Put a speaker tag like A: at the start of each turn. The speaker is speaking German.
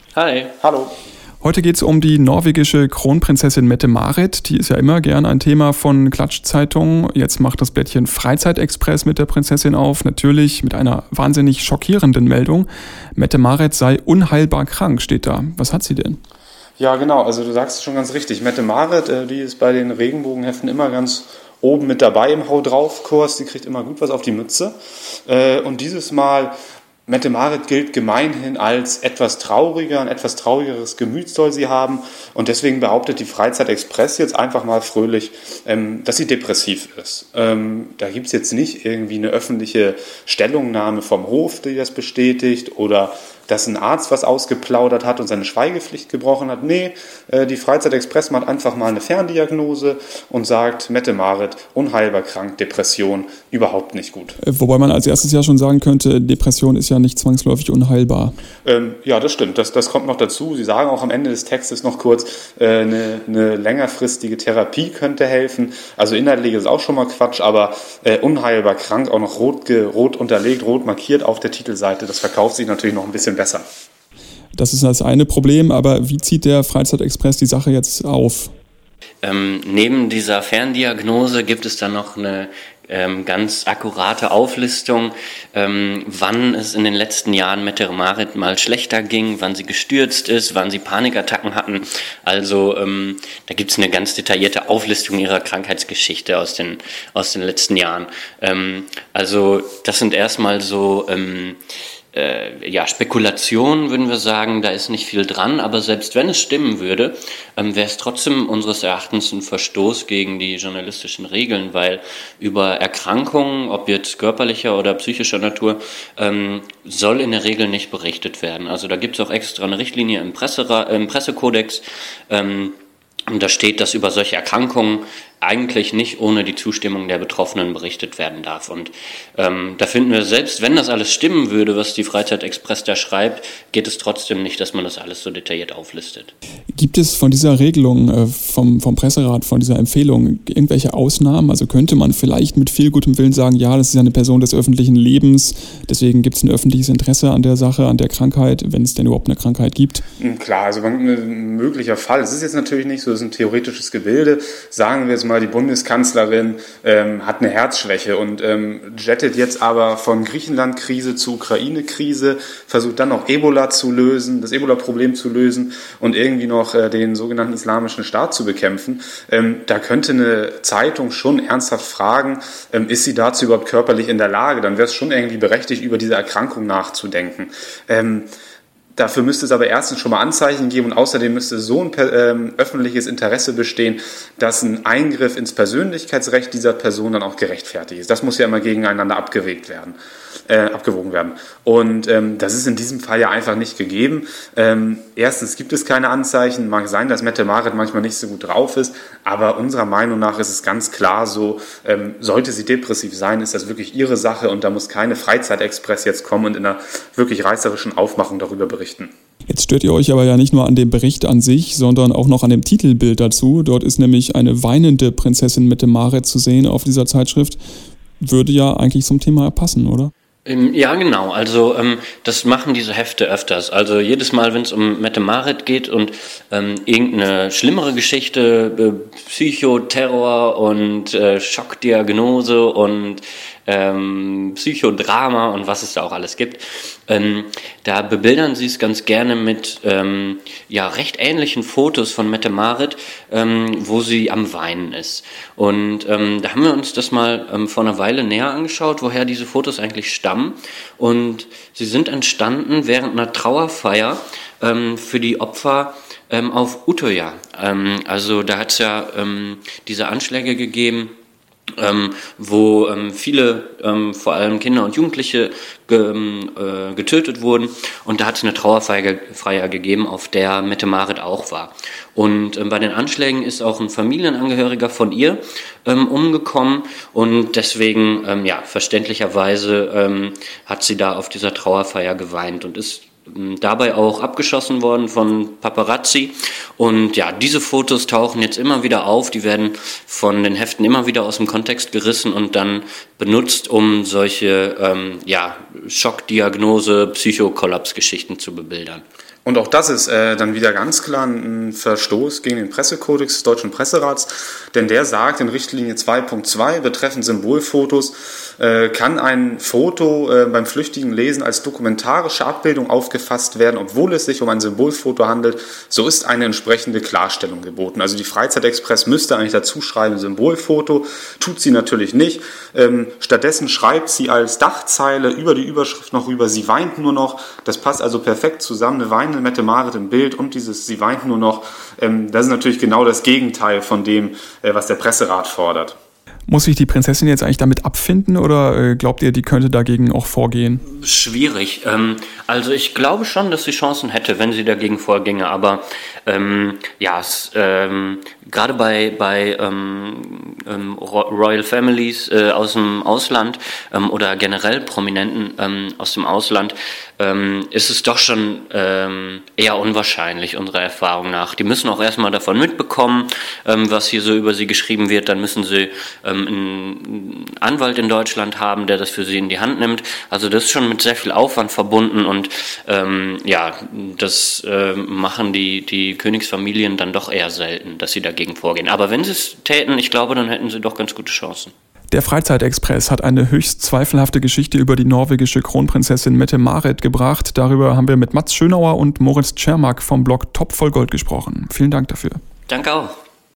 A: Hi.
B: Hallo.
C: Heute geht es um die norwegische Kronprinzessin Mette-Marit. Die ist ja immer gern ein Thema von Klatschzeitungen. Jetzt macht das Blättchen Freizeitexpress mit der Prinzessin auf. Natürlich mit einer wahnsinnig schockierenden Meldung. Mette-Marit sei unheilbar krank, steht da. Was hat sie denn?
B: Ja, genau. Also du sagst es schon ganz richtig. Mette-Marit, die ist bei den Regenbogenheften immer ganz oben mit dabei im Hau-drauf-Kurs. Die kriegt immer gut was auf die Mütze. Und dieses Mal, Mette-Marit gilt gemeinhin als etwas trauriger, ein etwas traurigeres Gemüt soll sie haben. Und deswegen behauptet die Freizeit-Express jetzt einfach mal fröhlich, dass sie depressiv ist. Da gibt es jetzt nicht irgendwie eine öffentliche Stellungnahme vom Hof, die das bestätigt, oder dass ein Arzt was ausgeplaudert hat und seine Schweigepflicht gebrochen hat. Nee, die Freizeit-Express macht einfach mal eine Ferndiagnose und sagt, Mette-Marit, unheilbar krank, Depression, überhaupt nicht gut.
C: Wobei man als erstes ja schon sagen könnte, Depression ist ja nicht zwangsläufig unheilbar.
B: Ja, das stimmt, das kommt noch dazu. Sie sagen auch am Ende des Textes noch kurz, eine längerfristige Therapie könnte helfen. Also inhaltlich ist auch schon mal Quatsch, aber unheilbar krank, auch noch rot unterlegt, rot markiert auf der Titelseite, das verkauft sich natürlich noch ein bisschen besser.
C: Das ist das eine Problem, aber wie zieht der Freizeitexpress die Sache jetzt auf?
A: Neben dieser Ferndiagnose gibt es dann noch eine ganz akkurate Auflistung, wann es in den letzten Jahren Mette-Marit mal schlechter ging, wann sie gestürzt ist, wann sie Panikattacken hatten. Also da gibt es eine ganz detaillierte Auflistung ihrer Krankheitsgeschichte aus den letzten Jahren. Also das sind erstmal so Spekulationen, würden wir sagen, da ist nicht viel dran, aber selbst wenn es stimmen würde, wäre es trotzdem unseres Erachtens ein Verstoß gegen die journalistischen Regeln, weil über Erkrankungen, ob jetzt körperlicher oder psychischer Natur, soll in der Regel nicht berichtet werden. Also da gibt es auch extra eine Richtlinie im Pressekodex, und da steht, dass über solche Erkrankungen eigentlich nicht ohne die Zustimmung der Betroffenen berichtet werden darf. Und da finden wir, selbst wenn das alles stimmen würde, was die Freizeit-Express da schreibt, geht es trotzdem nicht, dass man das alles so detailliert auflistet.
C: Gibt es von dieser Regelung, vom Presserat, von dieser Empfehlung irgendwelche Ausnahmen? Also könnte man vielleicht mit viel gutem Willen sagen, ja, das ist ja eine Person des öffentlichen Lebens, deswegen gibt es ein öffentliches Interesse an der Sache, an der Krankheit, wenn es denn überhaupt eine Krankheit gibt?
B: Klar, also ein möglicher Fall. Es ist jetzt natürlich nicht so, es ist ein theoretisches Gebilde. Sagen wir jetzt mal, die Bundeskanzlerin hat eine Herzschwäche und jettet jetzt aber von Griechenland-Krise zu Ukraine-Krise, versucht dann noch Ebola zu lösen, das Ebola-Problem zu lösen und irgendwie noch den sogenannten Islamischen Staat zu bekämpfen. Da könnte eine Zeitung schon ernsthaft fragen, ist sie dazu überhaupt körperlich in der Lage? Dann wäre es schon irgendwie berechtigt, über diese Erkrankung nachzudenken. Dafür müsste es aber erstens schon mal Anzeichen geben und außerdem müsste so ein öffentliches Interesse bestehen, dass ein Eingriff ins Persönlichkeitsrecht dieser Person dann auch gerechtfertigt ist. Das muss ja immer gegeneinander abgewogen werden. Und das ist in diesem Fall ja einfach nicht gegeben. Erstens gibt es keine Anzeichen. Mag sein, dass Mette-Marit manchmal nicht so gut drauf ist, aber unserer Meinung nach ist es ganz klar so, sollte sie depressiv sein, ist das wirklich ihre Sache und da muss keine Freizeit-Express jetzt kommen und in einer wirklich reißerischen Aufmachung darüber berichten.
C: Jetzt stört ihr euch aber ja nicht nur an dem Bericht an sich, sondern auch noch an dem Titelbild dazu. Dort ist nämlich eine weinende Prinzessin Mette-Marit zu sehen auf dieser Zeitschrift. Würde ja eigentlich zum Thema passen, oder?
A: Ja, genau. Also das machen diese Hefte öfters. Also jedes Mal, wenn es um Mette-Marit geht und irgendeine schlimmere Geschichte, Psychoterror und Schockdiagnose und Psychodrama und was es da auch alles gibt, da bebildern sie es ganz gerne mit recht ähnlichen Fotos von Mette-Marit, wo sie am Weinen ist. Und da haben wir uns das mal vor einer Weile näher angeschaut, woher diese Fotos eigentlich stammen. Und sie sind entstanden während einer Trauerfeier für die Opfer auf Utøya. Also da hat es ja diese Anschläge gegeben, wo viele, vor allem Kinder und Jugendliche, getötet wurden. Und da hat es eine Trauerfeier gegeben, auf der Mette-Marit auch war. Und bei den Anschlägen ist auch ein Familienangehöriger von ihr umgekommen. Und deswegen, verständlicherweise hat sie da auf dieser Trauerfeier geweint und ist dabei auch abgeschossen worden von Paparazzi. Und ja, diese Fotos tauchen jetzt immer wieder auf, die werden von den Heften immer wieder aus dem Kontext gerissen und dann benutzt, um solche Schockdiagnose, Psychokollaps-Geschichten zu bebildern.
B: Und auch das ist dann wieder ganz klar ein Verstoß gegen den Pressekodex des Deutschen Presserats, denn der sagt in Richtlinie 2.2 betreffend Symbolfotos, kann ein Foto beim flüchtigen Lesen als dokumentarische Abbildung aufgefasst werden, obwohl es sich um ein Symbolfoto handelt, so ist eine entsprechende Klarstellung geboten. Also die Freizeit-Express müsste eigentlich dazu schreiben Symbolfoto, tut sie natürlich nicht. Stattdessen schreibt sie als Dachzeile über die Überschrift noch rüber, sie weint nur noch. Das passt also perfekt zusammen, eine weinende Mette Marit im Bild und dieses sie weint nur noch. Das ist natürlich genau das Gegenteil von dem, was der Presserat fordert.
C: Muss sich die Prinzessin jetzt eigentlich damit abfinden oder glaubt ihr, die könnte dagegen auch vorgehen?
A: Schwierig. Also ich glaube schon, dass sie Chancen hätte, wenn sie dagegen vorginge. Aber gerade bei Royal Families aus dem Ausland oder generell Prominenten aus dem Ausland ist es doch schon eher unwahrscheinlich, unserer Erfahrung nach. Die müssen auch erstmal davon mitbekommen, was hier so über sie geschrieben wird. Dann müssen sie einen Anwalt in Deutschland haben, der das für sie in die Hand nimmt. Also das ist schon mit sehr viel Aufwand verbunden und das machen die Königsfamilien dann doch eher selten, dass sie dagegen vorgehen. Aber wenn sie es täten, ich glaube, dann hätten sie doch ganz gute Chancen.
C: Der Freizeit-Express hat eine höchst zweifelhafte Geschichte über die norwegische Kronprinzessin Mette-Marit gebracht. Darüber haben wir mit Mats Schönauer und Moritz Czermak vom Blog Top voll Gold gesprochen. Vielen Dank dafür.
A: Danke auch.